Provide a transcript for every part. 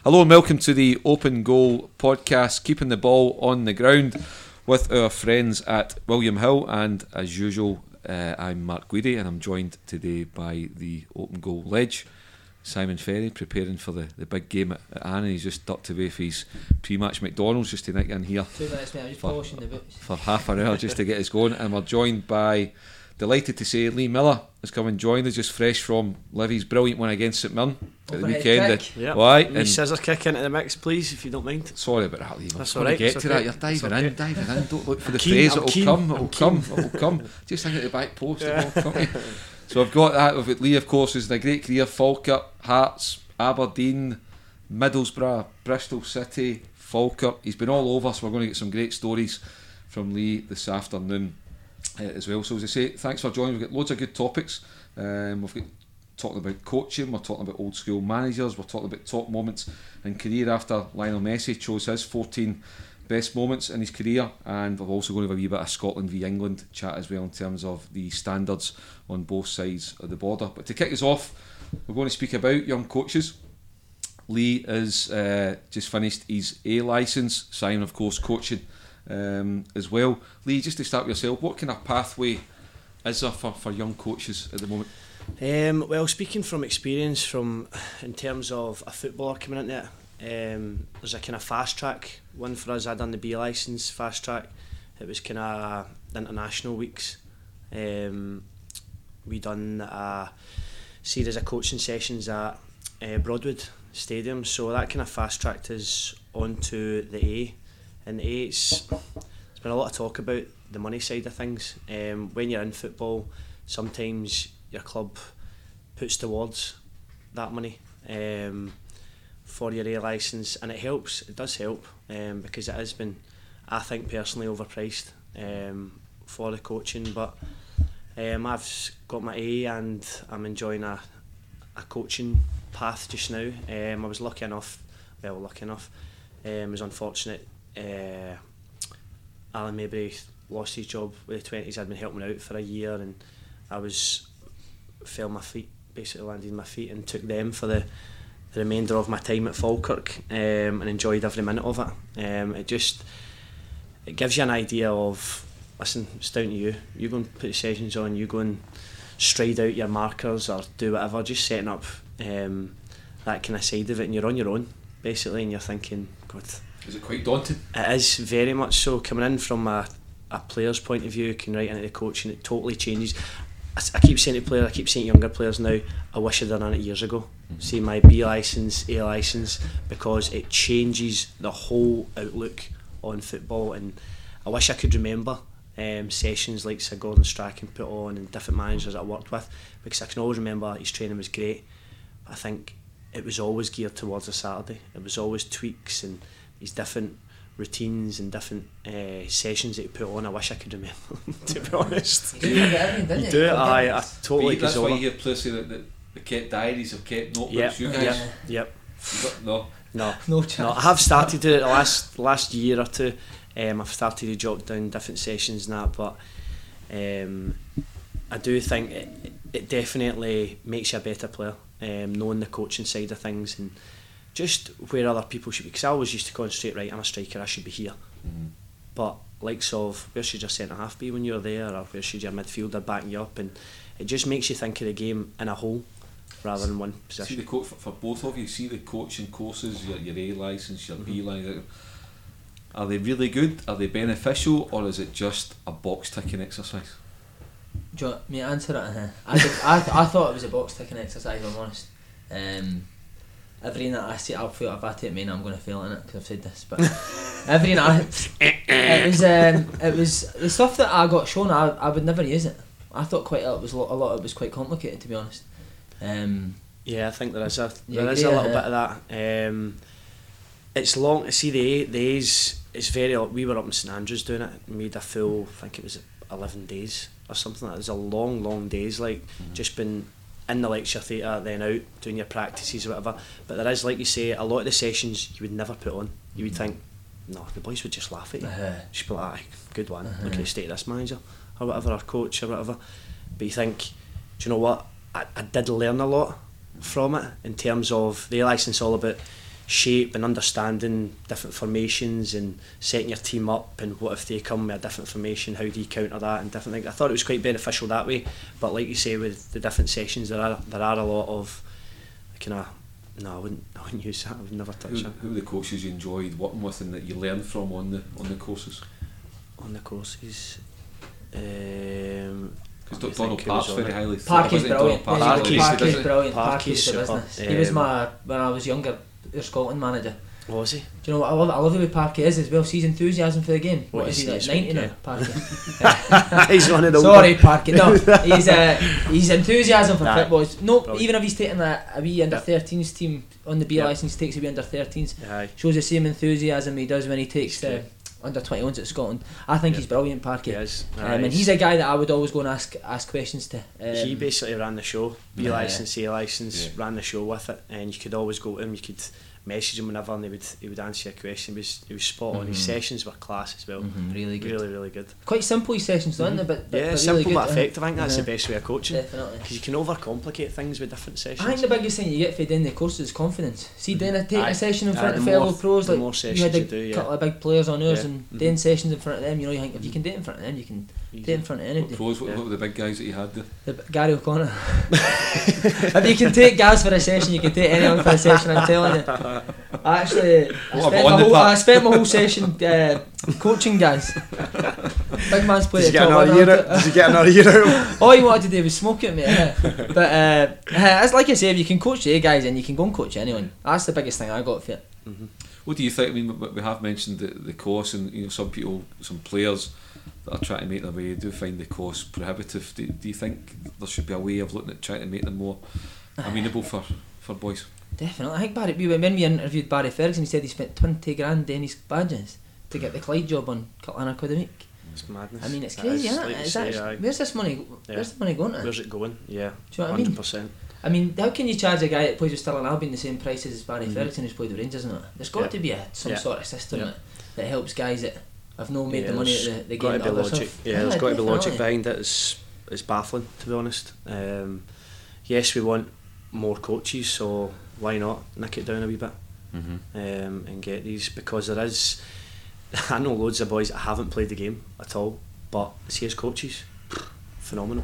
Hello and welcome to the Open Goal podcast, keeping the ball on the ground with our friends at William Hill. And as usual, I'm Mark Guidi, and I'm joined today by the Open Goal ledge, Simon Ferry, preparing for the big game at Annan. He's just ducked away for his pre-match McDonald's just to nick in here 2 minutes, mate. I'm just polishing the boots for half an hour just to get us going. And we're joined by, delighted to say, Lee Miller has come and joined us, just fresh from Livy's brilliant one against St Mirren at the weekend. Yep. Scissor kick into the mix, please, if you don't mind. Sorry about that, Lee. That's all right. Get to that. You're diving in. Don't look for the phrase. It'll come. Just think at the back post. It'll come. So I've got that. We've got Lee, of course, who's had a great career. Falkirk, Hearts, Aberdeen, Middlesbrough, Bristol City, Falkirk. He's been all over, so we're going to get some great stories from Lee this afternoon as well. So as I say, thanks for joining. We've got loads of good topics. We've got talking about coaching, we're talking about old school managers, we're talking about top moments in career after Lionel Messi chose his 14 best moments in his career, and we're also going to have a wee bit of Scotland v England chat as well in terms of the standards on both sides of the border. But to kick us off, we're going to speak about young coaches. Lee has just finished his A licence, Simon of course coaching as well. Lee, just to start with yourself, what kind of pathway is there for young coaches at the moment? Well, speaking from experience, in terms of a footballer coming into it, there's a kind of fast track one for us. I done the B licence fast track. It was kind of international weeks. We done a series of coaching sessions at Broadwood Stadium, so that kind of fast tracked us onto the A. And the A, it's been a lot of talk about the money side of things. When you're in football, sometimes your club puts towards that money for your A licence, and it does help because it has been, I think personally, overpriced for the coaching, but I've got my A and I'm enjoying a coaching path just now. I was lucky enough, it was unfortunate Alan Maybury lost his job with the 20s. I'd been helping out for a year and I fell on my feet, basically landed on my feet, and took them for the remainder of my time at Falkirk and enjoyed every minute of it. It gives you an idea of, listen, it's down to you. You go and put the sessions on, you go and stride out your markers or do whatever, just setting up that kind of side of it, and you're on your own basically, and you're thinking, God, is it quite daunting? It is very much so. Coming in from a player's point of view, can right into the coaching, it totally changes. I keep saying to players, I keep saying to younger players now, I wish I'd done it years ago. See my B licence, A licence, because it changes the whole outlook on football. And I wish I could remember sessions like Sir Gordon Strachan put on and different managers I worked with, because I can always remember his training was great. But I think it was always geared towards a Saturday. It was always tweaks and these different routines and different sessions that you put on. I wish I could remember them, to be honest. You do everything, didn't you? Do it, I totally. That's why you hear players say that they kept diaries or kept notebooks. You guys? Yep. No chance. No, I have started to do it the last year or two. I've started to jot down different sessions and that, but I do think it definitely makes you a better player, knowing the coaching side of things and just where other people should be. Because I always used to concentrate, right, I'm a striker, I should be here. But likes of, where should your centre half be when you're there, or where should your midfielder back you up, and it just makes you think of the game in a whole rather than one position. See the for both of you, see the coaching courses, your A licence, your B licence, are they really good? Are they beneficial, or is it just a box ticking exercise? Do you want me to answer it? I thought it was a box ticking exercise, I'm honest. Every night I see, if I take mine, I'm going to fail in it because I've said this, but every night it was the stuff that I got shown. I would never use it. I thought a lot of it was quite complicated, to be honest. Yeah, I think there is a little bit of that. It's long. See, the A's, it's very. We were up in St Andrews doing it. Made a full, I think it was 11 days or something. It was a long days. Like just been in the lecture theatre, then out doing your practices or whatever. But there is, like you say, a lot of the sessions you would never put on. You would think, no, the boys would just laugh at you. Just be like, good one. Look at the state of this manager or whatever, or coach or whatever. But you think, do you know what? I did learn a lot from it in terms of the licence, all about shape and understanding different formations and setting your team up, and what if they come with a different formation, how do you counter that and different things. I thought it was quite beneficial that way, but like you say, with the different sessions there are a lot of kind of, no, I wouldn't use that. I would never touch that. Who are the coaches you enjoyed working with and that you learned from on the courses? On the courses, because Donald Park's very highly Parky's brilliant. Parky's brilliant. Parky's the business. He was my, when I was younger, your Scotland manager. Was he? Do you know what I love the way Parky is as well? See his enthusiasm for the game. What is he, like 90 now, Parky? He's one of the Sorry, Parky. No, his enthusiasm for football is, no, brilliant. Even if he's taking a wee under 13s team on the B licence, takes a wee under 13s, shows the same enthusiasm he does when he takes the under 21s at Scotland. I think he's brilliant, Parky. He is. And he's a guy that I would always go and ask questions to. He basically ran the show, B licence, A licence, ran the show with it, and you could always go to him, you could message him whenever, and he would answer your question. He was spot on. His sessions were class as well. Really good. Really good. Quite simple his sessions, don't they? But simple really but effective. I think that's the best way of coaching. Definitely. Because you can overcomplicate things with different sessions. I think the biggest thing you get for doing the course is confidence. See, doing a session in front of fellow pros, like you had a couple of big players on ours, and doing sessions in front of them, you think if you can do it in front of them, you can do it in front of anybody. What were the big guys that you had there? Gary O'Connor. If you can take Gaz for a session, you can take anyone for a session, I'm telling you. I spent my whole session coaching guys. Big man's played at top. Did you get another year out? All he wanted to do was smoke at me. But it's like I say, if you can coach the A guys, and you can go and coach anyone. That's the biggest thing I got for it. What do you think? I mean, we have mentioned the course, and some players that are trying to make their way do find the course prohibitive. Do you think there should be a way of looking at trying to make them more amenable for boys? Definitely. I think when we interviewed Barry Ferguson, he said he spent 20 grand doing his badges to get the Clyde job on £100 a week. It's madness. I mean, it's crazy, isn't it? Where's this money? Where's the money going to? Where's it going? Yeah. Do you know what 100%. I mean? I mean, how can you charge a guy that plays with Stirling Albion the same price as Barry Ferguson who's played with Rangers, isn't it? There's got to be some sort of system that helps guys that have not made the money at the game. There's got to be logic behind it. It's baffling, to be honest. Yes, we want more coaches, so why not nick it down a wee bit and get these, because there is, I know loads of boys that haven't played the game at all, but see as coaches, phenomenal.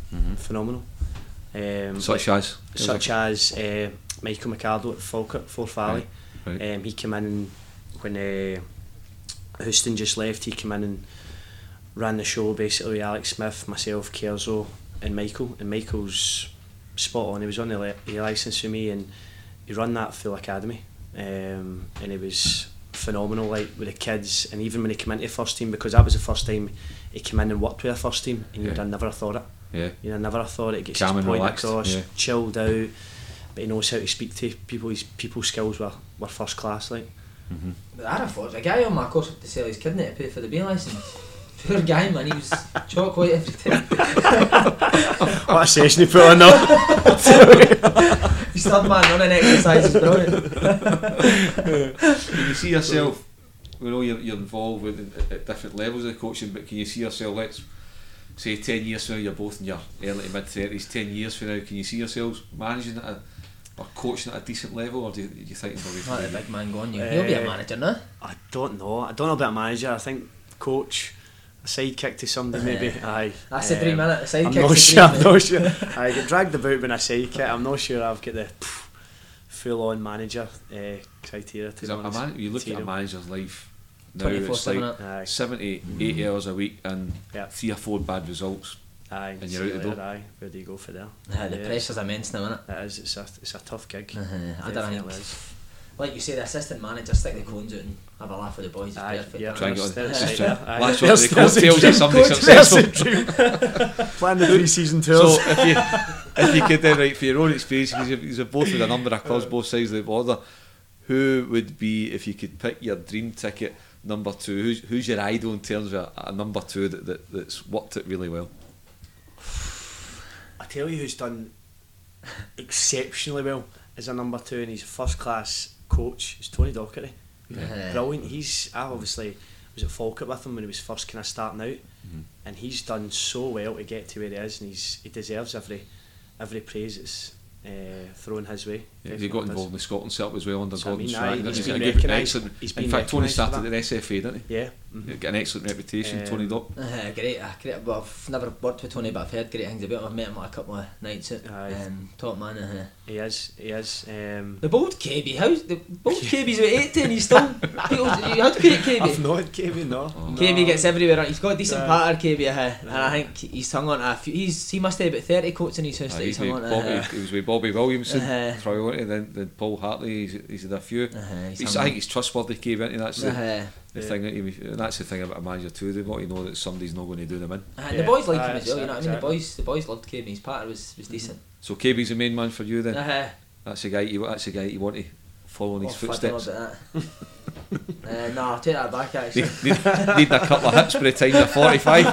Such as Michael McArdle at Falkirk, Forth Valley. Right. He came in when Houston just left. He came in and ran the show basically with Alex Smith, myself, Kerzo and Michael. And Michael's spot on. He was on the licence with me, and he ran that full academy, and he was phenomenal, like with the kids. And even when he came into first team, because that was the first time he came in and worked with a first team, and you'd have never thought it. You'd have never thought it. Gets his point relaxed, across, chilled out, but he knows how to speak to people. His people skills were first class, like. But I'd have thought a guy on my course had to sell his kidney to pay for the B licence. Poor guy, man, he was chock white every time. What a session he put on now. He's third man running exercise is brilliant. Can you see yourself, we know you're involved with at different levels of coaching, but can you see yourself, let's say 10 years from now, you're both in your early to mid 30s, 10 years from now, can you see yourselves managing it or coaching at a decent level, or do you think there'll be a big man going? He'll be a manager now. I don't know about a manager. I think coach, a sidekick to somebody maybe. Aye. That's the 3 minute sidekick. I'm not sure. I get dragged about when I sidekick. I'm not sure I've got the full on manager criteria to you look at a manager's life now, it's like 70-80 hours a week and 3 or 4 bad results. Aye, and you're out the door. Where do you go for there? The pressure's immense now, isn't it? It is. It's a tough gig. I don't think. Like you say, the assistant manager stick the cones out and have a laugh with the boys. It's perfect. Yeah, try and get on. Latch on to the coattails of somebody successful. Plan the pre-season tours. So if you could then, right, for your own experience, because you've both with a number of clubs both sides of the border, who would be, if you could pick your dream ticket number 2, who's your idol in terms of a number 2 that's worked it really well? I tell you who's done exceptionally well as a number 2, and he's a first class coach, is Tony Docherty. Brilliant. I obviously was at Falkirk with him when he was first kind of starting out, and he's done so well to get to where he is, and he deserves every praise that's thrown his way. He got involved in the Scotland setup as well under Gordon Strachan. He's In been recognised. In fact, Tony started at SFA, didn't he? Yeah. Got an excellent reputation, Tony Dock. Great. Well, I've never worked with Tony, but I've heard great things about him. I've met him a couple of nights out. Top man. He is. The bald KB. How's the bald KB's about 80 and he's still. How do you create KB? I've not had KB, no. KB gets everywhere. He's got a decent patter, KB, and I think he's hung on to a few. He must have about 30 coats in his house that he's hung on to. He was with Bobby Williamson, priority, then Paul Hartley. He's had a few. I think he's trustworthy, KB, isn't he? That's the thing that and that's the thing about a manager too. They've got to know that somebody's not going to do them in. The boys like him as well. You know what I mean? The boys loved KB. His patter was decent. So KB's the main man for you then. That's the guy you want to follow in his footsteps. No, I'll take that back actually. Need a couple of hits by the time they're 45.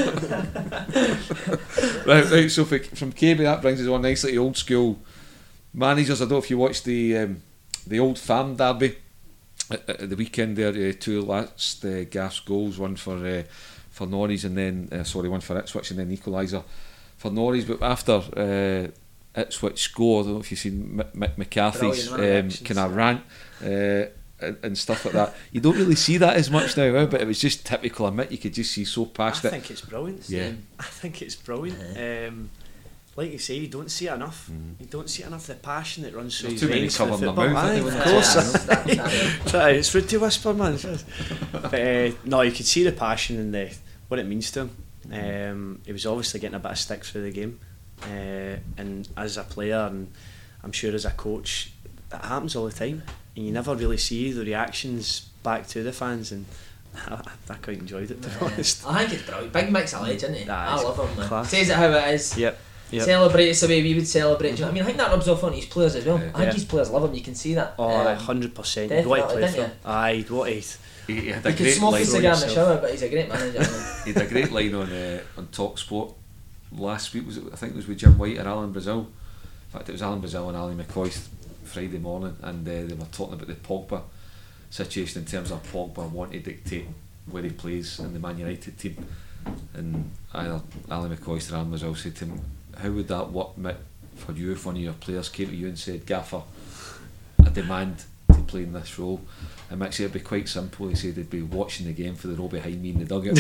right. So from KB, that brings us on nicely to old school managers. I don't know if you watched the Old Firm derby at the weekend there. Two last gas goals, one for Norries and then one for Ipswich and then equaliser for Norries. But after Ipswich scored, I don't know if you've seen Mick McCarthy's kind of rant and stuff like that. You don't really see that as much now, but it was just typical of Mick. You could just see so past it. I think it's brilliant. Yeah, I think it's brilliant. Like you say, you don't see it enough. You don't see enough of the passion that runs through his veins for the football. Of course, it's rude to whisper, man. But no, you could see the passion and what it means to him. He was obviously getting a bit of stick through the game, and as a player, and I'm sure as a coach, that happens all the time, and you never really see the reactions back to the fans. And I quite enjoyed it, to be honest. I think it's brilliant. Big Mick's a legend, isn't he? I love him, man. Class. Says it how it is. Yep. Celebrates the way we would celebrate. Do you know what I mean? I think that rubs off on his players as well. I think his players love him. You can see that. 100%. You'd want to play for him. Aye, you'd want to. He had a great smoke a cigar in the shower, but he's a great manager. He had a great line on TalkSport last week. I think it was with Jim White or Alan Brazil. In fact, it was Alan Brazil and Ali McCoy Friday morning, and they were talking about the Pogba situation in terms of Pogba wanting to dictate where he plays in the Man United team. And either Ali McCoy or Alan Brazil said to him, how would that work, Mick, for you if one of your players came to you and said, Gaffer, I demand to play in this role? And Mick said it'd be quite simple. He said they'd be watching the game for the row behind me in the dugout.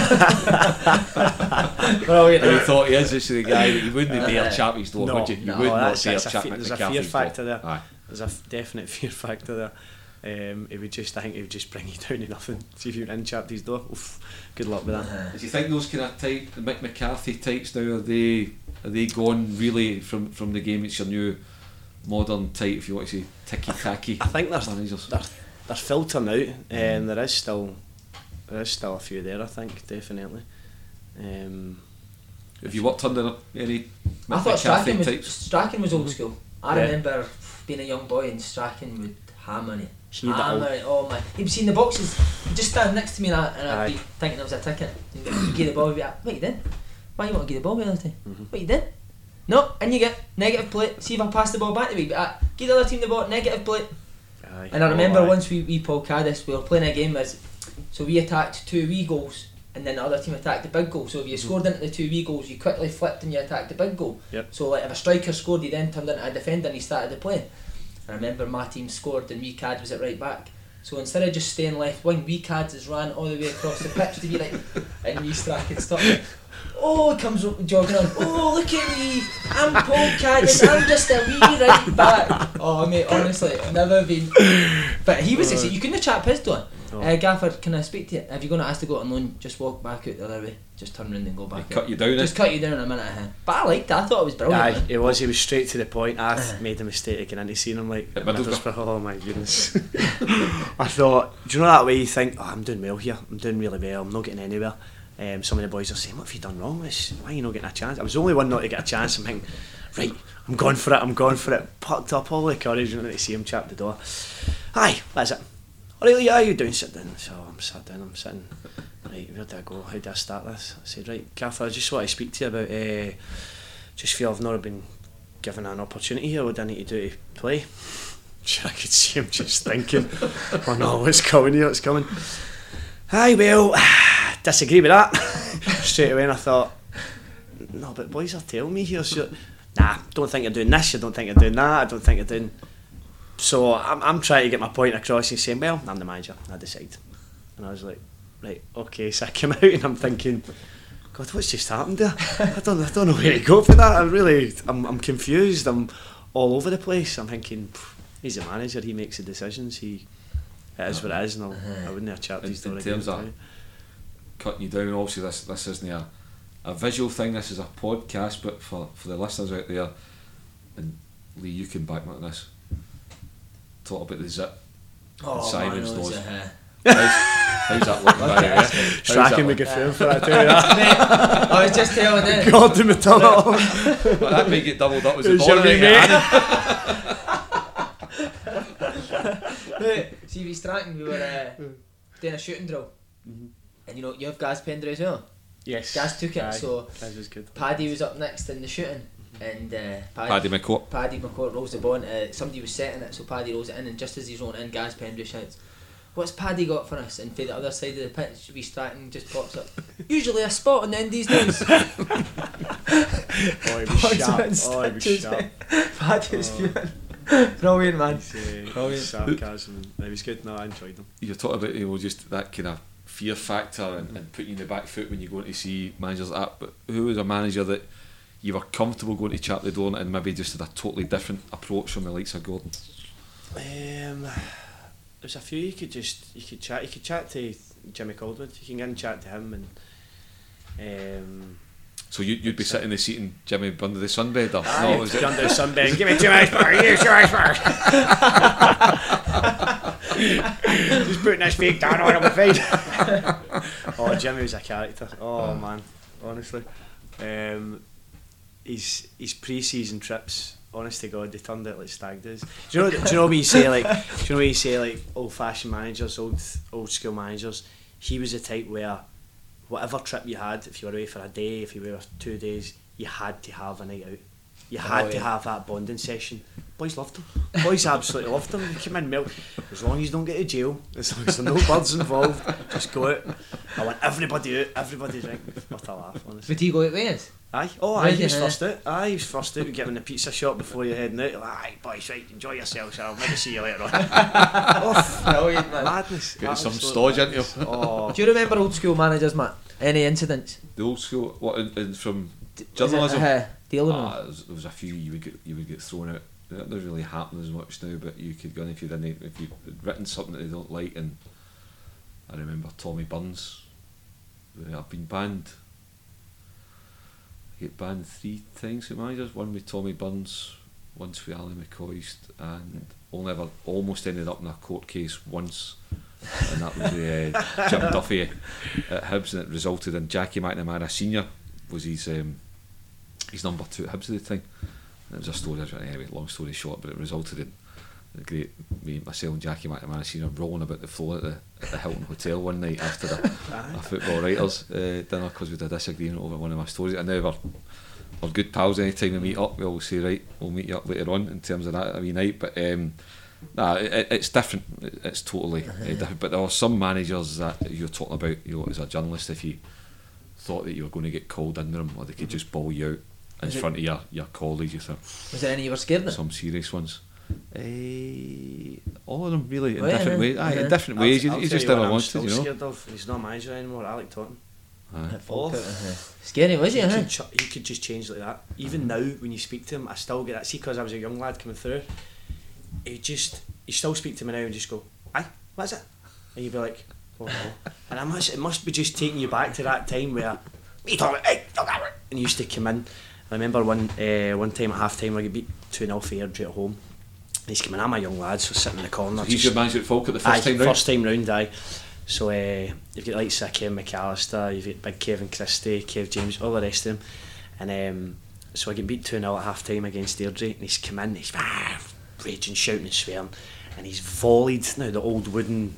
And he thought he is just the guy that you wouldn't dare chap his door, would you? You would not dare chap There's a fear factor there. There's a definite fear factor there. I think he would just bring you down to nothing. See if you went in chapped his door. Oof, good luck with that. Do you think those kind of type, the Mick McCarthy types now, are they gone really from the game? It's your new modern type, if you want to say ticky tacky. I think they're filtering out, and there is still a few there. I think definitely. Have you worked under any I thought McCarthy Strachan was old school. I remember being a young boy and Strachan would hammer you. Oh my! He'd be seeing the boxes. He'd just stand next to me and I'd be thinking it was a ticket. You give the ball, he'd be like, what you did? Why you want to give the ball the other time? What you did? No, and you get negative play. See if I pass the ball back to me. Give the other team the ball, negative play. And I remember once we Paul Caddis, we were playing a game so we attacked 2 wee goals and then the other team attacked the big goal. So if you scored into the 2 wee goals, you quickly flipped and you attacked the big goal. So like if a striker scored, he then turned into a defender and he started the play. I remember my team scored and wee Cad was at right back. So instead of just staying left wing, wee Cads has ran all the way across the pitch to be like, and wee Strachan stopped me. Oh, he comes jogging on. Oh, look at me! I'm Paul Caddis. I'm just a wee right back. Oh, mate, honestly, never been. But he was. You couldn't have chat his door. Gaffer, can I speak to you? If you're going to ask to go on loan, just walk back out the other way. Just turn around and go back. Cut you down. Just cut you down in a minute. But I liked it. I thought it was brilliant. He was straight to the point. I made a mistake of getting into seeing him like. Oh my goodness! I thought, do you know that way you think, oh, I'm doing well here. I'm doing really well. I'm not getting anywhere. Some of the boys are saying, what have you done wrong? Why are you not getting a chance? I was the only one not to get a chance. I'm thinking, right, I'm going for it. Pucked up all the courage and to see him chap the door. Aye, that's it. Alright, how are you doing? Sit down. So I'm sat down, I'm sitting. Right, where do I go? How do I start this? I said, right, Gaffer, I just want to speak to you about just feel I've not been given an opportunity here. What do I need to do to play? Sure, I could see him just thinking, oh no, what's coming here? What's coming? Aye, well, disagree with that. Straight away, and I thought, no, but boys are telling me here, so nah, don't think you're doing this, I don't think you're doing that, I don't think you're doing... So I'm trying to get my point across and saying, well, I'm the manager, I decide. And I was like, right, okay, so I came out and I'm thinking, God, what's just happened there? I don't know where to go for that. I'm confused, I'm all over the place. I'm thinking, he's the manager, he makes the decisions, it is what it is, and I wouldn't have chatted his door again. In terms of cutting you down, obviously this isn't a visual thing, this is a podcast, but for the listeners out there, and Lee, you can back me on this, talk about the zip and Simon's nose. How's that looking, by the way? Strachan would get film for that too. Mate, I was just telling it. God, to me turn it on. Well, that may get doubled up as a ball. See, we Strachan, we were doing a shooting drill, and you know you have Gaz Pender as well. Yes. Gaz took it, so Gaz was good. Paddy was up next in the shooting, and Paddy McCourt rolls the ball into, somebody was setting it, so Paddy rolls it in, and just as he's rolling in, Gaz Pender shouts, "What's Paddy got for us?" And for the other side of the pitch, we Stratton just pops up, "Usually a spot on the end these days." Oh, he was sharp. Paddy was fuming. Brilliant, man. Brilliant. Sarcasm. It was good. No, I enjoyed them. You're talking about just that kind of fear factor and putting you in the back foot when you go to see managers like that, but who was a manager that you were comfortable going to chat the door and maybe just had a totally different approach from the likes of Gordon? There's a few you could chat to Jimmy Caldwood. You can get and chat to him, and so you'd be sitting in the seat and Jimmy under the sunbed, or no, was it under the sunbed? Give me 2 ice bars, you 2 ice bars. Just putting this fake down on my face. Oh, Jimmy was a character. Oh man, honestly, his pre-season trips, honest to God, they turned out like stag do's. Do you know what you say like old-fashioned managers, old school managers? He was the type where whatever trip you had, if you were away for a day, if you were away for 2 days, you had to have a night out. You had to have that bonding session. Boys loved him. Boys absolutely loved him. He came in milk. As long as you don't get to jail, as long as there are no birds involved, just go out. I want everybody out, everybody drink. What a laugh, honestly. Would he go out with us? Aye, he was first out. He was first out. We get him in the pizza shop before you're heading out. Like, aye, boys, right, enjoy yourselves. I'll maybe see you later on. Brilliant, man. Madness. Get some stodge into you. Do you remember old school managers, Matt? Any incidents? The old school, from journalism? There was a few you would get thrown out. That doesn't really happen as much now, but you could go in if you'd written something that they don't like. And I remember Tommy Burns. I've been banned. I get banned 3 times with managers. One with Tommy Burns, once with Ali McCoist, and only ever almost ended up in a court case once, and that was with Jim Duffy at Hibs, and it resulted in Jackie McNamara Senior was his number 2 at Hibs at the time. And it was a story, anyway, long story short, but it resulted in myself and Jackie McNamara Senior rolling about the floor at the Hilton Hotel one night after a football writers dinner because we had a disagreement over one of my stories. And now we're good pals. Anytime we meet up, we always say, right, we'll meet you up later on in terms of that every night. But it's different. It's totally different. But there are some managers that you're talking about, as a journalist, if you thought that you were going to get called in them, or they could just ball you out in front of your colleagues. You thought, was there any you were scared of? Some serious ones. All of them really in different ways. In different ways. You just never wanted, I'm scared of. He's not a manager anymore. Alec Totten. Scary, was he? He could just change like that. Even now, when you speak to him, I still get that. See, because I was a young lad coming through, you still speak to me now and just go, "Aye, what's it?" And you'd be like, "Oh no!" And it must be just taking you back to that time where and he used to come in. I remember one time at half time, I got beat 2-0 for Airdrie at home. He's coming. I'm a young lad, so sitting in the corner. So he's your manager at Falkirk the first time round? First time round, aye. So you've got like Kevin McAllister, you've got big Kevin Christie, Kev James, all the rest of them. And so I get beat 2-0 at half time against Airdrie, and he's come in, he's raging, shouting and swearing, and he's volleyed the old wooden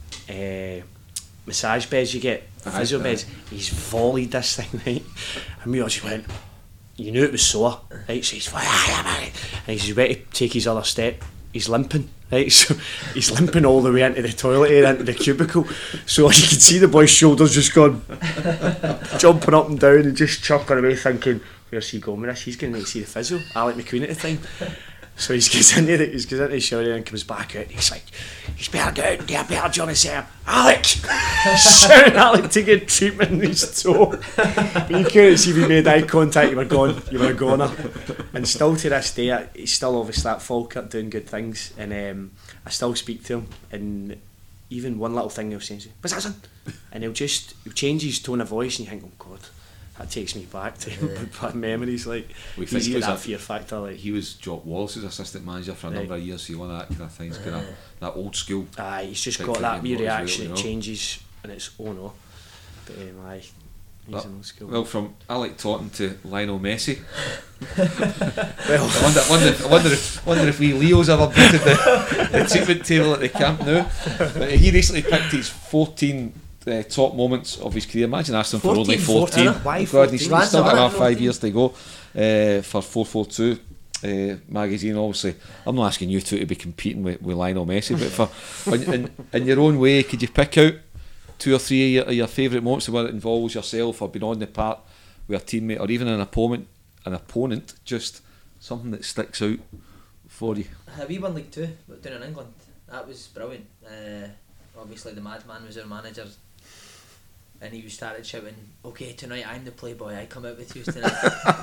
massage beds you get, physio beds. He's volleyed this thing, right? And we all just went, you knew it was sore, right? So he's and he's about to take his other step. He's limping, right? So he's limping all the way into the toilet area, into the cubicle. So you can see the boy's shoulders just gone, jumping up and down and just chucking away, thinking, where's she going with this? He's going to see the physio, Alec McQueen at the time. So he goes into the shower and comes back out and he's like, he's better get out and get a better job and say, Alec! Shouting Alec to get treatment in his toe. But you couldn't see if he made eye contact, you were gone, you were a goner. And still to this day, he's still obviously at Falkirk doing good things, and I still speak to him, and even one little thing he'll say, what's that, son? And he'll change his tone of voice and you think, oh God, that takes me back to bad memories. Like, he's got that fear factor. Like, he was Jock Wallace's assistant manager for a number of years, so one of that kind of things, kind of that old school. He's just got that wee reaction, it changes, and it's oh no. But he's in old school. Well, from Alec Totten to Lionel Messi. Well, I wonder if wee Leo's ever beaten the treatment table at the Camp Nou. But he recently picked his 14 top moments of his career. Imagine asking for only 14. Why God, he's still got another 5 14. years to go for 442 magazine. Obviously, I'm not asking you two to be competing with Lionel Messi, but for in your own way, could you pick out 2 or 3 of your favourite moments where it involves yourself or being on the park with a teammate or even an opponent, just something that sticks out for you? We won League 2, but down in England. That was brilliant. Obviously the Madman was our manager, and he started shouting, okay, tonight I'm the playboy, I come out with you tonight.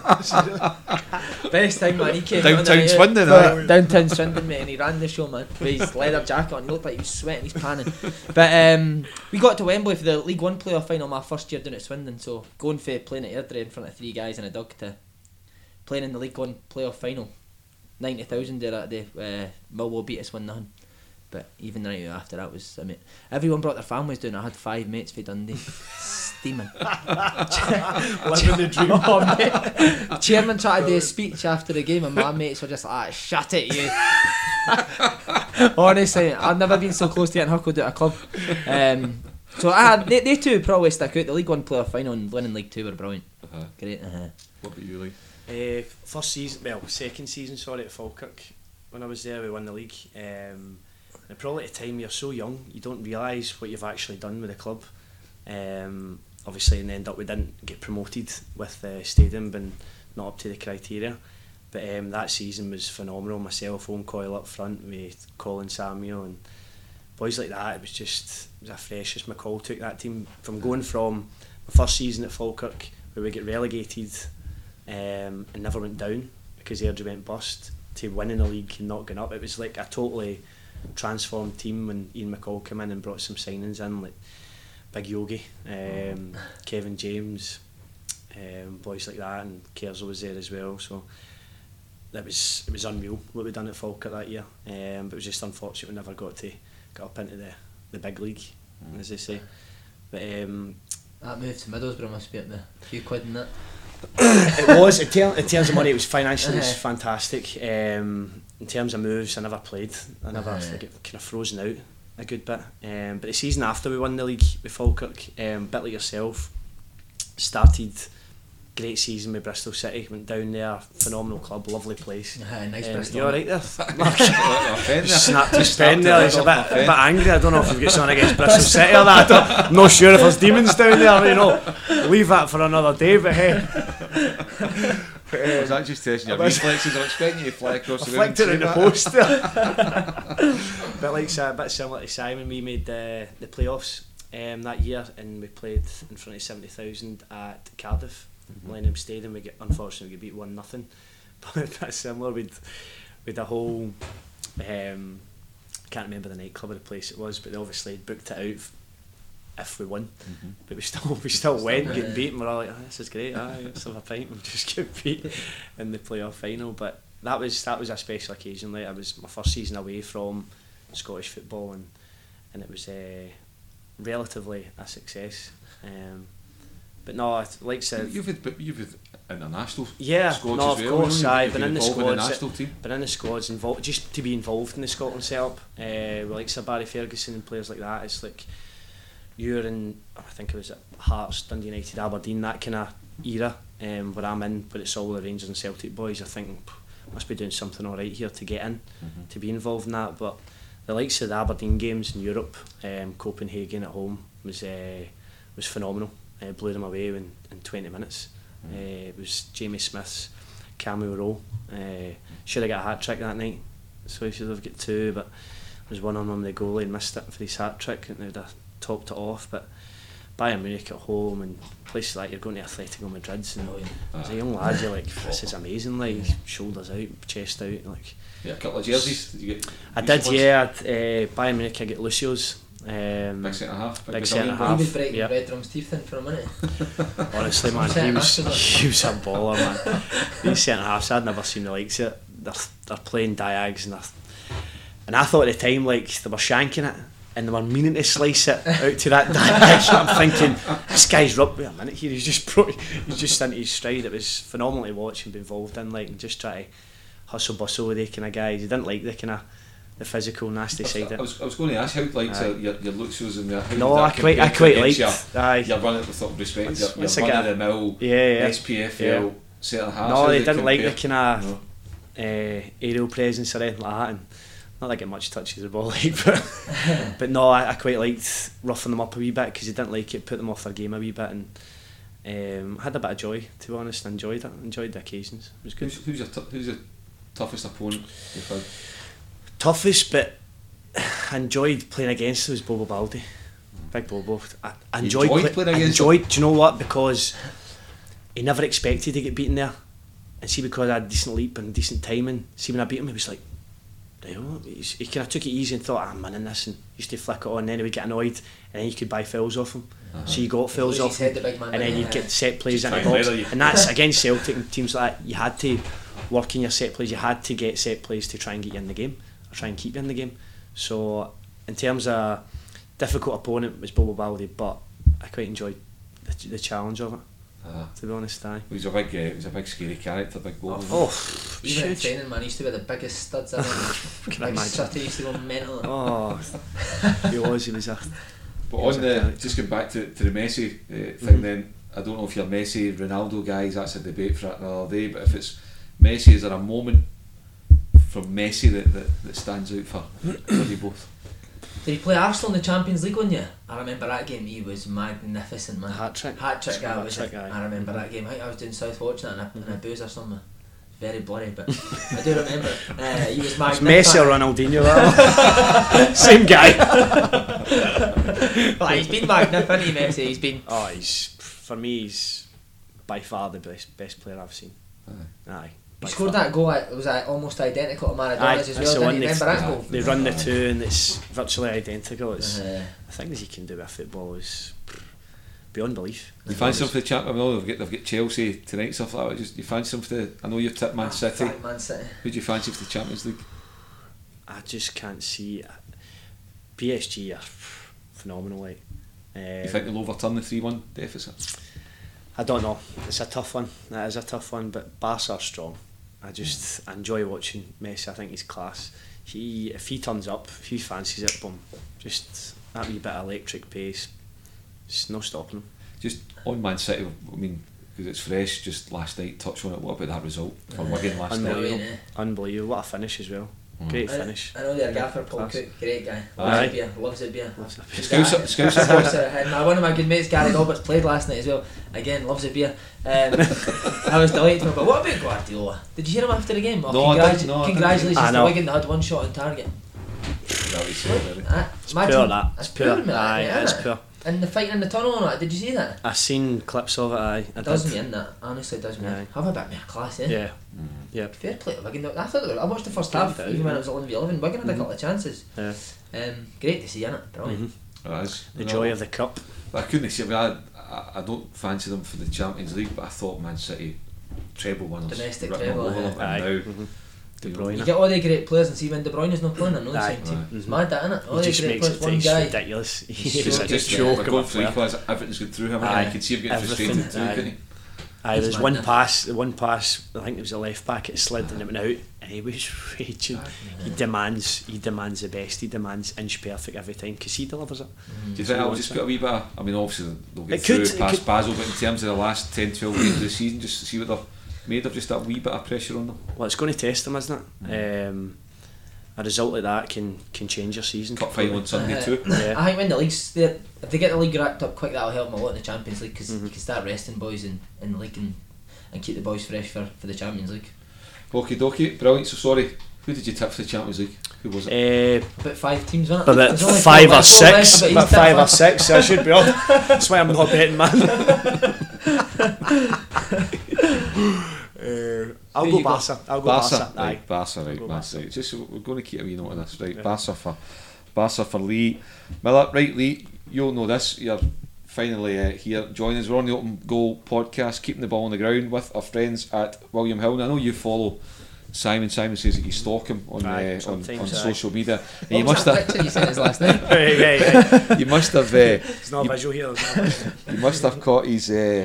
Best thing, man. He came Downtown Swindon, Downtown Swindon, mate, and he ran the show, man, with his leather jacket on. He looked like he was sweating, he's panning. But we got to Wembley for the League 1 playoff final my first year down at Swindon, so going for playing at Airdrie in front of 3 guys in a dug to playing in the League 1 playoff final. 90,000 there at the Millwall beat us 1-0. But even the night after that was, I mean, everyone brought their families down. I had 5 mates for Dundee, steaming. living the dream. Oh, mate. Chairman tried to do a speech after the game, and my mates were just like, "Shut it, you." Honestly, I've never been so close to getting huckled at a club. So I had they two probably stuck out. The League 1 playoff final and winning League 2 were brilliant. Great. What about you, Lee? Second season, sorry, at Falkirk. When I was there, we won the league. And probably at the time you're so young, you don't realise what you've actually done with the club. Obviously, in the end up, we didn't get promoted with the stadium being not up to the criteria. But that season was phenomenal. Myself, Owen Coyle up front with Colin Samuel and boys like that. It was a fresh as McCall took that team from going from my first season at Falkirk, where we get relegated and never went down because Airdrie went bust, to winning the league and not going up. It was like a totally transformed team when Ian McCall came in and brought some signings in, like Big Yogi, Kevin James, boys like that, and Kerzo was there as well. So it was unreal what we'd done at Falkirk that year. But it was just unfortunate we never got up into the big league, as they say. But that move to Middlesbrough must be at the few quid in it. It was, in terms of money, it was financially, it was fantastic. In terms of moves, I never played. I get kind of frozen out a good bit. But the season after we won the league with Falkirk, bit like yourself, started great season with Bristol City. Went down there, phenomenal club, lovely place. Nice Bristol. You alright there? Snapped his pen there. He's a bit angry. I don't know if we've got something against Bristol City or that. I'm not sure if there's demons down there. You know, leave that for another day. But hey. Was that just testing your reflexes? I'm expecting you to fly across the room. I flicked it in the post there. A bit similar to Simon, we made the playoffs that year, and we played in front of 70,000 at Cardiff, Millennium Stadium. Unfortunately we got beat 1-0, but that's similar. We'd a whole I can't remember the nightclub or the place it was, but they obviously booked it out if we won, but we still went, getting beat, and we're all like, oh, this is great, let's have a pint and just get beat in the playoff final. But that was a special occasion. Like, it was my first season away from Scottish football, and it was relatively a success. But no, like I said, you've had international squads of as well. Course, I've been in the squads, been in the squads, just to be involved in the Scotland setup, like Sir Barry Ferguson and players like that. It's like you're in, I think it was at Hearts, Dundee United, Aberdeen, that kind of era, where I'm in, but it's all the Rangers and Celtic boys. I think must be doing something alright here to get in, to be involved in that. But the likes of the Aberdeen games in Europe, Copenhagen at home was phenomenal. Blew them away in 20 minutes. It was Jamie Smith's cameo role. Should have got a hat-trick that night, so he should have got 2, but there was one on him, the goalie, and missed it for his hat-trick, and they would have topped it off. But Bayern Munich at home and places like, you're going to Atletico Madrid's, and as a young lad, you're like, this is amazing, like, shoulders out, chest out, like. Yeah, a couple of jerseys. Did you get? I did, yeah. Bayern Munich, I get Lucio's. Big centre half. Big centre half. He was breaking Redrum's teeth in for a minute. Honestly, man, he was a baller, man. These centre halves, I'd never seen the likes of it. They're playing diags, and I thought at the time, like, they were shanking it and they were meaning to slice it out to that diag. I'm thinking, this guy's wait a minute here, he's just into his stride. It was phenomenal to watch and be involved in, like, and just try to hustle bustle with the kind of guys. He didn't like the kind of the physical nasty side of it. I was going to ask how your Luxios and that. No, I quite liked. You're running with all respect. You're running the mill. SPFL centre half. No, they didn't like the kind of aerial presence or anything like that. And not that I get much touches of the ball, like, but no, I quite liked roughing them up a wee bit because he didn't like it, put them off their game a wee bit, and had a bit of joy, to be honest. Enjoyed it. Enjoyed the occasions. It was good. Who's your toughest opponent you've had? Toughest, but I enjoyed playing against was Bobo Baldi. Big Bobo. I enjoyed playing against him? Do you know what? Because he never expected to get beaten there. And see, because I had decent leap and decent timing, see, when I beat him, he was like, he kind of took it easy and thought, I'm winning this, and used to flick it on, and then he would get annoyed, and then you could buy fouls off him. So you got fouls off him, and then you'd get set plays in the box. And that's against Celtic and teams like that. You had to work in your set plays, you had to get set plays to try and get you in the game, or try and keep you in the game. So in terms of difficult opponent was Bobo Baldi, but I quite enjoyed the challenge of it. To be honest, he was a big scary character, big Bobo. Even in training, man, he used to be the biggest studs ever. Can I imagine? He used to go mental. He was a. But on the just going back to the Messi thing, then I don't know if you're Messi, Ronaldo guys. That's a debate for another day. But if it's Messi, is there a moment from Messi that stands out for you both? Did he play Arsenal in the Champions League one year? I remember that game. He was magnificent, man. Hat-trick guy. I remember that game. I was doing South watching it in a booze or something. Very blurry, but I do remember. He was magnificent. Messi or Ronaldinho, that same guy. Well, he's been magnificent, Messi. He's been. For me, he's by far the best player I've seen. Aye. He scored that goal. It was almost identical to Maradona's as well. Didn't you remember that goal? They run the two and it's virtually identical. It's the things he can do with football is beyond belief. You fancy them for the Champions? I know they've got Chelsea tonight, stuff like that. Just you fancy them for the? I know you've tipped Man City. Man City. Who do you fancy for the Champions League? I just can't see. PSG are phenomenal. Like, you think they'll overturn the 3-1 deficit? I don't know. It's a tough one. That is a tough one. But Barca are strong. I just enjoy watching Messi. I think he's class. If he turns up, if he fancies it, boom, just that wee bit of electric pace. There's no stopping him. Just on Man City, I mean, because it's fresh. Just last night, touch on it. What about that result for Wigan last night? Unbelievable! What a finish as well. Great finish. I know their gaffer, Paul Cook, great guy. Loves it beer. One of my good mates, Gary Roberts, played last night as well. Again, loves a beer. I was delighted. But what about Guardiola? Did you hear him after the game? Congratulations to Wigan, they had one shot on target. It's pure. It's pure. And the fighting in the tunnel and that, did you see that? I've seen clips of it, It does me in that, honestly it does me in. Have a bit more class, Yeah. Fair play to Wigan. I watched the first half, even when it was 11v11, Wigan had a couple of chances. Great to see, innit? Brilliant. The joy of the cup. I couldn't see, I don't fancy them for the Champions League, but I thought Man City treble winners. Domestic treble, De Bruyne. You get all the great players and see when De Bruyne is not playing, I know the same team. It's mad that, innit? All the great players, one guy. Ridiculous. He's just joke. Going for equaliser, everything's going through him, and you can see him getting frustrated too, couldn't he? There's one pass, I think it was a left back, it slid and it went out, and he was raging. He demands the best, he demands inch perfect every time, because he delivers it. Do you think I'll just put a wee bit of, I mean obviously they'll get through past Basel, but in terms of the last 10-12 games of the season, just to see what they're made of, just that wee bit of pressure on them? Well, it's going to test them, isn't it? A result like that can change your season. Cup final on Sunday too. I think when the league's there, if they get the league wrapped up quick, that'll help them a lot in the Champions League, because you can start resting boys in the league and and keep the boys fresh for the Champions League. Okie dokie, brilliant. So sorry, who did you tip for the Champions League? Who was it? About 5 teams, wasn't it? About 5 or 6. About 5 or 6. I should be on. That's why I'm not betting, man. I'll go Barca. Barca. Aye. Right, Barca, right, Barca. Right. Just we're going to keep a wee note of this, right? Yeah. Barca for Lee Miller. Right, Lee, you'll know this. You're finally here joining us. We're on the Open Goal podcast, keeping the ball on the ground with our friends at William Hill. And I know you follow Simon. Simon says that you stalk him on social media. And you must have. You said his last name. You must have. It's not visual here. You must have caught his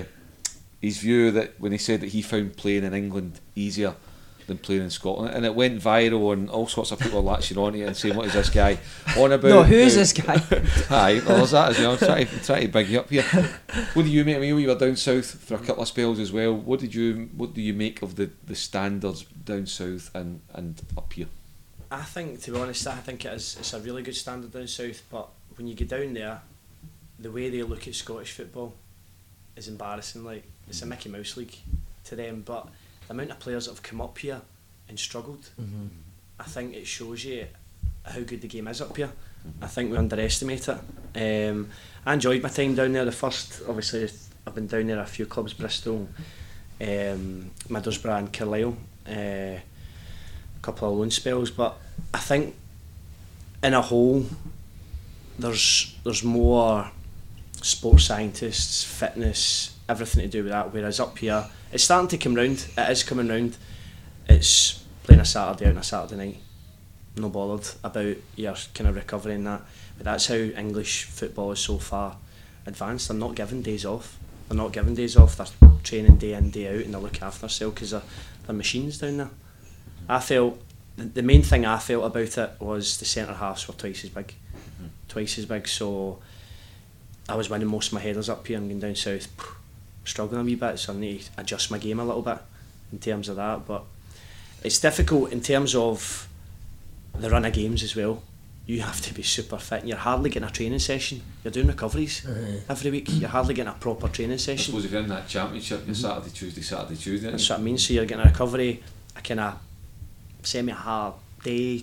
view that when he said that he found playing in England easier than playing in Scotland, and it went viral, and all sorts of people latching on to it and saying, "What is this guy on about?" No, who is this guy? Aye, well, there's that as well. I'm trying to big you up here. What do you make? I mean, you were down south for a couple of spells as well. What do you make of the standards down south and up here? I think, to be honest, it's a really good standard down south. But when you get down there, the way they look at Scottish football is embarrassing. Like, it's a Mickey Mouse league to them, but the amount of players that have come up here and struggled, I think it shows you how good the game is up here. I think we underestimate it. I enjoyed my time down there. The first, obviously, I've been down there a few clubs, Bristol, Middlesbrough and Carlisle, a couple of loan spells, but I think in a whole there's more sports scientists, fitness, everything to do with that, whereas up here it's starting to come round. It is coming round. It's playing a Saturday out on a Saturday night, no bothered about your kind of recovery and that, but that's how English football is so far advanced. They're not given days off. They're training day in, day out, and they look after themselves because they're machines down there. I felt the main thing I felt about it was the centre halves were twice as big, so I was winning most of my headers up here and going down south, struggling a wee bit, so I need to adjust my game a little bit in terms of that. But it's difficult in terms of the run of games as well. You have to be super fit, and you're hardly getting a training session. You're doing recoveries every week. You're hardly getting a proper training session. I suppose if you're in that championship, you're Saturday, Tuesday. That's what I mean. So you're getting a recovery, a kind of semi-hard day,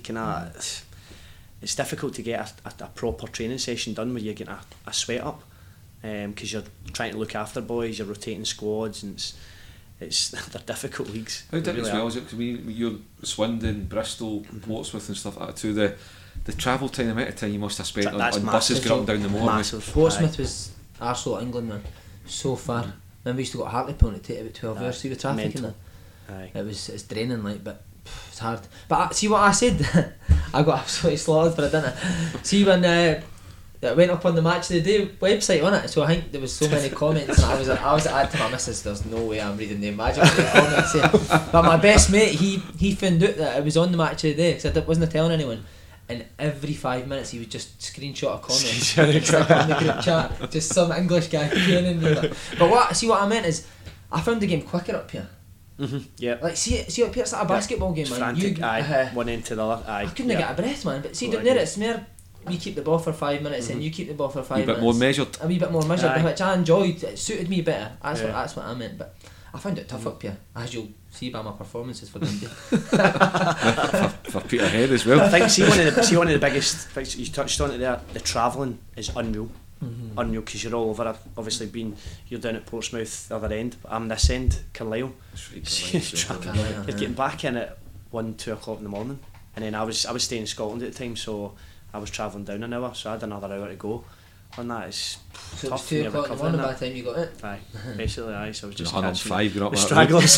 it's difficult to get a proper training session done where you're getting a sweat up, because you're trying to look after boys, you're rotating squads, and they're difficult leagues. How different as well is it? Because you're Swindon, Bristol, Portsmouth and stuff like that too. The travel time, the amount of time you must have spent on buses getting up and down the moor. Portsmouth was arsehole England, man. So far. Remember we used to go to Hartlepool and it'd take about 12 hours through the traffic and that. It's draining, like, but it's hard. But see what I said? I got absolutely slaughtered for it, didn't I? See when it went up on the Match of the Day website, wasn't it? So I think there was so many comments, and I was at to my missus, there's no way I'm reading the Imagine comments here. But my best mate, he found out that it was on the Match of the Day, because I wasn't telling anyone. And every 5 minutes he would just screenshot a comment on the group chat, just some English guy caning me. But what I meant is, I found the game quicker up here. Yeah. Like see up here, it's like a basketball game, man. Frantic, one end to the other. I couldn't get a breath, man. But see down there, it's more. We keep the ball for 5 minutes, and you keep the ball for 5 minutes. A wee bit more measured, which I enjoyed. It suited me better. That's what I meant. But I found it tough up here, as you'll see by my performances for Dundee. for Peterhead as well. I think one of the biggest things you touched on it there. The travelling is unreal, unreal, because you're all over it. Obviously, you're down at Portsmouth, the other end, but I'm this end, Carlisle. You're getting back in at 1-2 o'clock in the morning, and then I was staying in Scotland at the time, so I was travelling down an hour, so I had another hour to go. On that is so tough. It was 2 o'clock in the morning by the time you got it? Aye, basically, aye. So I was just catching the stragglers.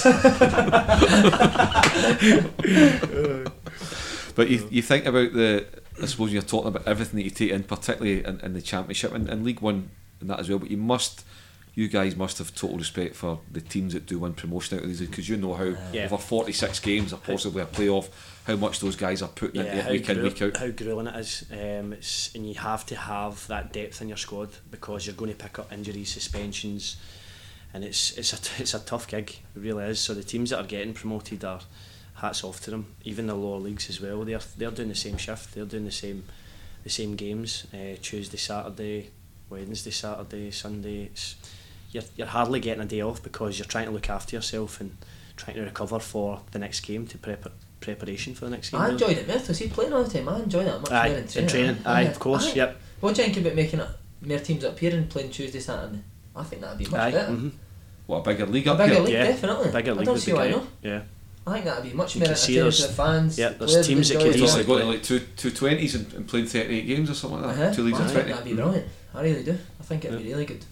But you think about I suppose you're talking about everything that you take in, particularly in the Championship and League One and that as well, but you guys must have total respect for the teams that do win promotion out of these, because you know how over 46 games or possibly a playoff, how much those guys are putting into it week in, week out. How grueling it is, and you have to have that depth in your squad, because you're going to pick up injuries, suspensions, and it's a tough gig, it really is. So the teams that are getting promoted are hats off to them. Even the lower leagues as well, they're doing the same shift, they're doing the same games, Tuesday, Saturday, Wednesday, Saturday, Sunday. you're hardly getting a day off because you're trying to look after yourself and trying to recover for the next game to preparation for the next game. I enjoyed it, mate. Was he playing all the time? I enjoyed that much more in training. In training, of course, yep. What do you think about making it more teams up here and playing Tuesday, Saturday? I think that'd be much better. Mm-hmm. What, a bigger league up here? A bigger here? league, definitely. Bigger league I don't see why not. Yeah. I think that'd be much more entertaining for the fans. Yeah, there's teams that could easily go to like two 20s and playing 38 games or something like that. 2 leagues of 20. I think that'd be brilliant. I really do. I think it'd be really good.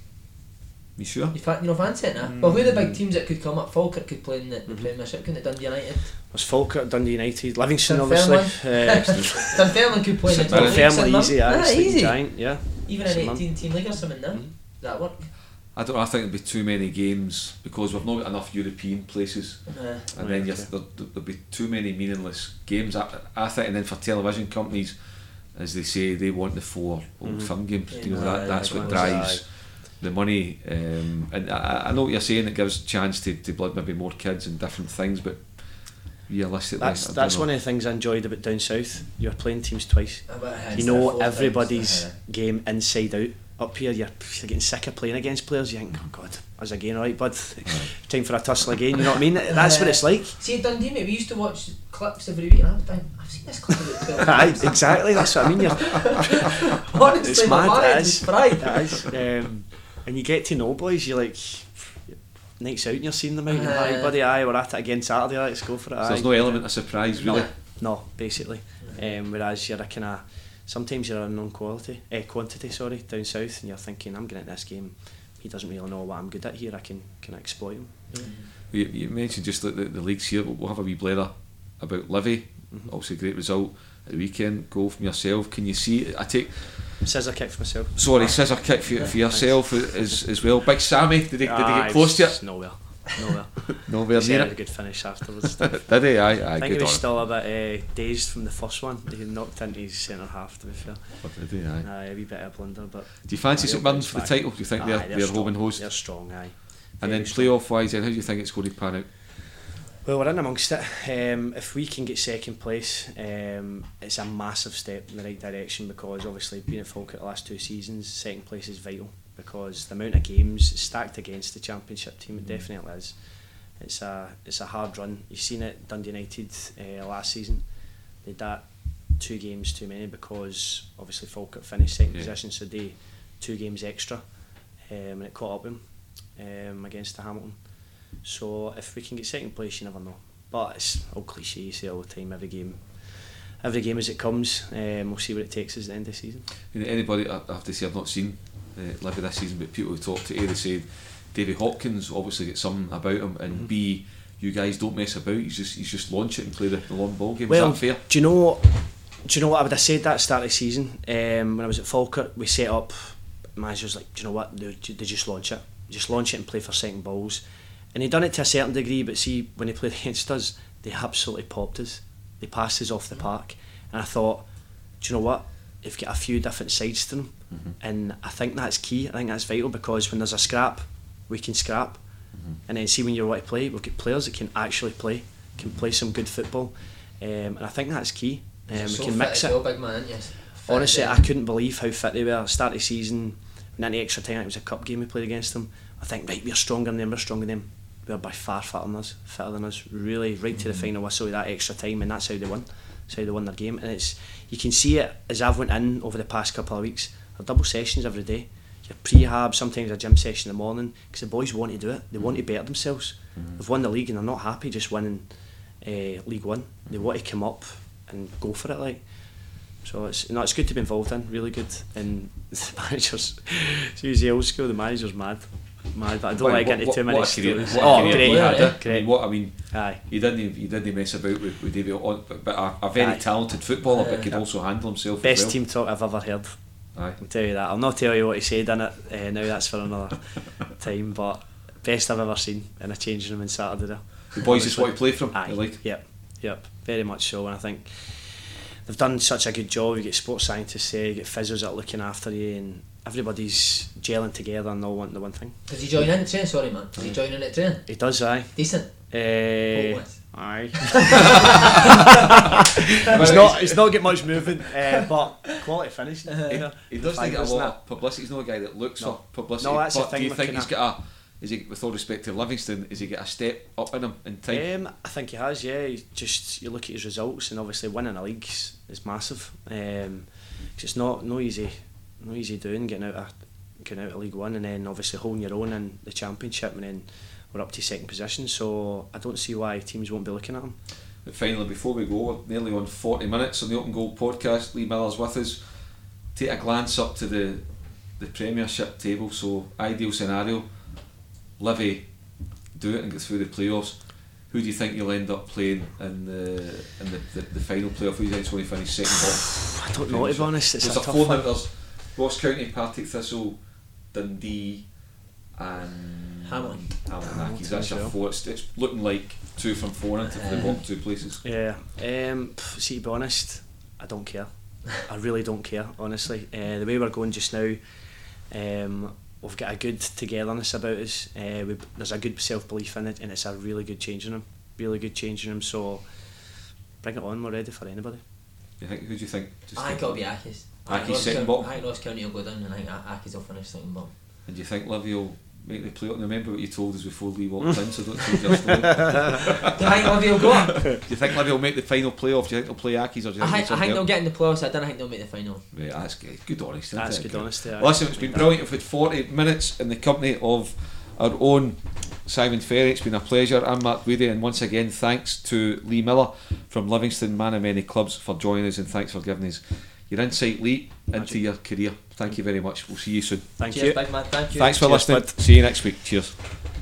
You sure? You know, fancy it now? Well, who are the big teams that could come up? Falkirk could play in the Premiership, couldn't it? Dundee United? Was Falkirk, Dundee United, Livingston obviously. Dunfermline could play in the top league. Dunfermline easy, easy. Giant, yeah. Even an 18-team league or something now. That work? I think it'd be too many games because we've not got enough European places, and then there'll be too many meaningless games. I think, and then for television companies, as they say, they want the 4 old firm games. That's what drives the money. And I know what you're saying. It gives a chance to blood maybe more kids and different things, but realistically, that's one of the things I enjoyed about down south. You're playing teams twice. You know everybody's game inside out. Up here, you're getting sick of playing against players. You think, oh God, as again, alright, bud, time for a tussle again. You know what I mean? That's what it's like. See, at Dundee, mate, we used to watch clips every week, and I've seen this clip about 12 times. Exactly, that's what I mean. Honestly, it's mad. It is. And you get to know boys. You're like, nights out, and you're seeing them out. Aye, buddy, we're at it again Saturday. Let's go for it. So there's no element of surprise, really. No, basically. Whereas you're a kind of. Sometimes you're unknown quantity, down south, and you're thinking, I'm getting at this game. He doesn't really know what I'm good at here. I can exploit him. You mentioned just like the leagues here. We'll have a wee blather about Livy. Obviously, a great result at the weekend. Goal from yourself. Can you see? I take scissor kick for myself. Sorry, scissor kick for yourself as well. Big Sammy, did he get close to it? Nowhere. Nowhere he near had it. a good finish afterwards. Did he? I think he was still a bit dazed from the first one. He knocked into his centre half, to be fair. Did he? Aye. A wee bit of a blunder, but. Do you fancy St Mirren's for the title? Do you think they're home and host? They're strong, aye. And then playoff wise, then how do you think it's going to pan out? Well, we're in amongst it. If we can get second place, it's a massive step in the right direction because obviously being at Falkirk the last 2 seasons, second place is vital because the amount of games stacked against the Championship team, it definitely is. It's a hard run. You've seen it, Dundee United last season. They had that 2 games too many because obviously Falkirk finished second position, so they 2 games extra, and it caught up with them against the Hamilton. So if we can get second place, you never know. But it's all cliche, you say all the time, every game as it comes. We'll see what it takes us at the end of the season. Anybody, I have to say I've not seen Livy this season, but people who talk to they say Davy Hopkins obviously get something about him, and B, you guys don't mess about. He's just launch it and play the long ball game. Well, is that fair? Do you know what I would have said that start of the season? When I was at Falkirk, we set up. Managers like, do you know what? They just launch it and play for second balls. And he done it to a certain degree, but see, when they played against us, they absolutely popped us. They passed us off the park, and I thought, do you know what? They've got a few different sides to them, and I think that's key. I think that's vital because when there's a scrap, we can scrap, and then see when you want to play, we've got players that can actually play, can play some good football, and I think that's key. We can mix it. Big man, yes. Honestly, I couldn't believe how fit they were. Start of the season, and then the extra time, it was a cup game we played against them. I think, right, we're stronger than them. They're by far fitter than us, really, right to the final whistle with that extra time, and that's how they won. That's how they won their game, and you can see it as I've went in over the past couple of weeks. They're double sessions every day. Your prehab, sometimes a gym session in the morning, because the boys want to do it. They want to better themselves. They've won the league and they're not happy just winning League One. They want to come up and go for it, like. So it's good to be involved in, really good. And the managers, use the old school. The manager's mad, but I don't like getting into too many stories. Great. Aye. He didn't mess about with David, but a very talented footballer, but could also handle himself. Best team talk I've ever heard. Aye. I'll tell you that. I'll not tell you what he said in it. Now that's for another time. But best I've ever seen in a changing room on Saturday there. The boys just want to play from. Aye. Like. Yep. Very much so. And I think they've done such a good job. You get sports scientists there, you get physios that are looking after you, and everybody's gelling together and all wanting the one thing. Does he join in the train? Sorry, man. Does he join in at train? He does, aye. Decent. Aye. He's not get much moving, but quality finish. He doesn't get a lot of publicity. He's not a guy that looks for publicity. No, that's the thing. Do you think he's got a? Is he, with all respect to Livingston, has he got a step up in him in time? I think he has. Yeah, you look at his results, and obviously winning a league is massive. Cause it's no easy doing getting out of League One, and then obviously holding your own in the Championship, and then we're up to second position. So I don't see why teams won't be looking at him. But finally, before we go, we're nearly on 40 minutes on the Open Goal podcast. Lee Miller's with us. Take a glance up to the Premiership table. So ideal scenario, Livy do it and get through the playoffs. Who do you think you'll end up playing in the final playoff? Who do you think is going to finish second bottom? I don't know, to be honest. It's a tough one. There's Ross County, Partick Thistle, Dundee and Hamilton. That's your four. It's looking like 2 from 4 into the bottom 2 places. Yeah. See, to be honest, I don't care. I really don't care, honestly. The way we're going just now, we've got a good togetherness about us. There's a good self-belief in it, and it's a really good changing room. So bring it on. We're ready for anybody. Who do you think? I think it'll be Accies. Accies second bottom. I think Ross County will go down, and I think Accies will finish second bottom. And do you think Livy will make the playoff? Remember what you told us before Lee walked in, so don't change your story. Do I think Livy will go up? Do you think Livy will make the final playoff? Do you think they'll play Accies, or do you think I think they'll get in the playoffs? I don't think they'll make the final. Right, that's good honesty. That's good honesty. Listen, it's been brilliant. We've had 40 minutes in the company of our own Simon Ferry. It's been a pleasure. I'm Mark Goody, and once again thanks to Lee Miller from Livingston, man of many clubs, for joining us, and thanks for giving us your insight, Lee, into your career. Thank you very much. We'll see you soon. Thank you. Big man. Thank you. Thanks for listening. See you next week. Cheers.